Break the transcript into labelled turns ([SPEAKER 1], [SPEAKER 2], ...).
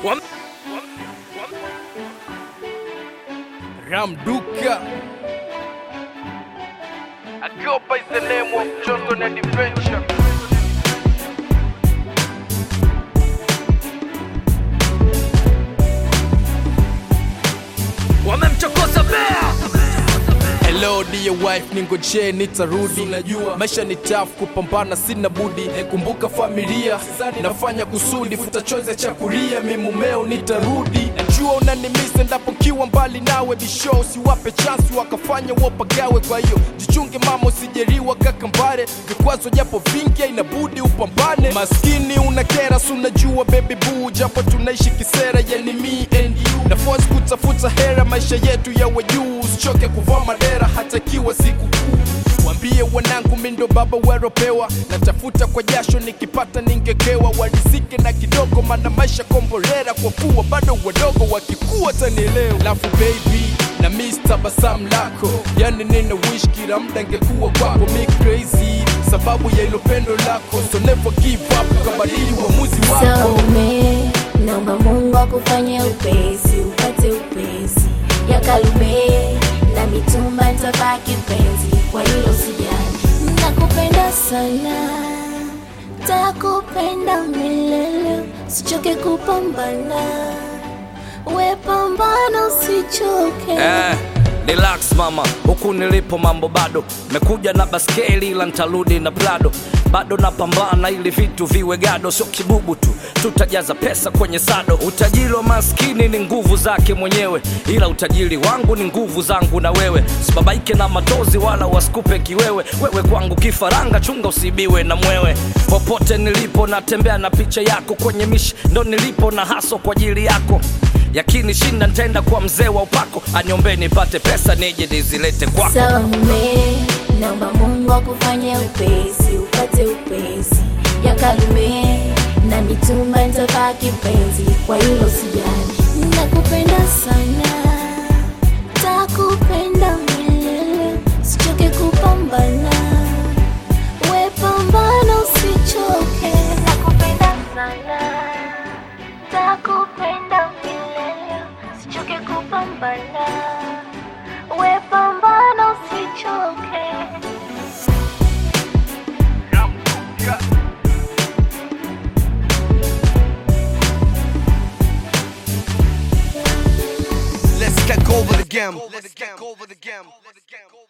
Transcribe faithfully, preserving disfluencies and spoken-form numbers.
[SPEAKER 1] Wam Ramduka Agopa is the name of Johnson and Adventure. Wamemchokoza bea. Hello dear wife, ningoje nitarudi. Unajua maisha ni tough, kupambana sina budi. Kumbuka familia, nafanya kusudi. Futa choice cha kulia, mimi mumeo nitarudi. Najua unanimiss ndapo kiwa mbali nawe. Bisho siwape chance wakafanya wapagawe. Kwa hiyo jichunge mama, usijeriwa kakambare. Vikwazo japo vingi inabudi upambane. Maskini unakera, unajua baby boo. Japo tunaishi kisera, yani me and you. Na force kutafuta hera, maisha yetu yawe juu. Usichoke kuvaa madera hata kiwa siku kuu. Wambie wanangu mindo baba weropewa. Natafuta kwa jasho, nikipata ningekewa. Walizike na kidogo, mana maisha kombolera. Kwa kuwa bado wadogo, wakikuwa tanielewa. Lafu baby, na miss tabasamu lako. Yani nina wish kila mda ngekuwa kwako. Me crazy, sababu ya ilo pendo lako. So never give up, kabadili uamuzi wako.
[SPEAKER 2] Saume, naomba Mungu akufanye upesi. Upate upesi ya kalume na mitumba, nitabaki penzi. Kwa hilo usijali, nakupenda sana, takupenda milele. Usichoke kupambana, we pambana usichoke.
[SPEAKER 1] Eh, relax mama, huku nilipo mambo bado. Mekuja na baskeli ila nitarudi na Prado. Bado napambana ili vitu viwe gado. Sio kibubu tu, tutajaza pesa kwenye sado. Utajiri wa maskini ni nguvu zake mwenyewe, ila utajiri wangu ni nguvu zangu na wewe. Sibabaike na matozi wala wasikupe kiwewe. Wewe kwangu kifaranga, chunga usibiwe na mwewe. Popote nilipo natembea na picha yako. Kwenye mishi ndo nilipo na haso kwa ajili yako. Yakini shinda nitaenda kwa mzee wa upako. Aniombe nipate pesa nije nizilete kwako.
[SPEAKER 2] Saume, naomba Mungu akufanye upesi. Upate upesi ya kalume na mitumba, nitabaki penzi. Kwa hilo usijali, nakupenda sana, takupenda milele. Usichoke kupambana, we pambana usichoke. Nakupenda sana, takupenda milele. Usichoke kupambana, we pambana usichoke.
[SPEAKER 3] Let's get over the game. Let's get over the game.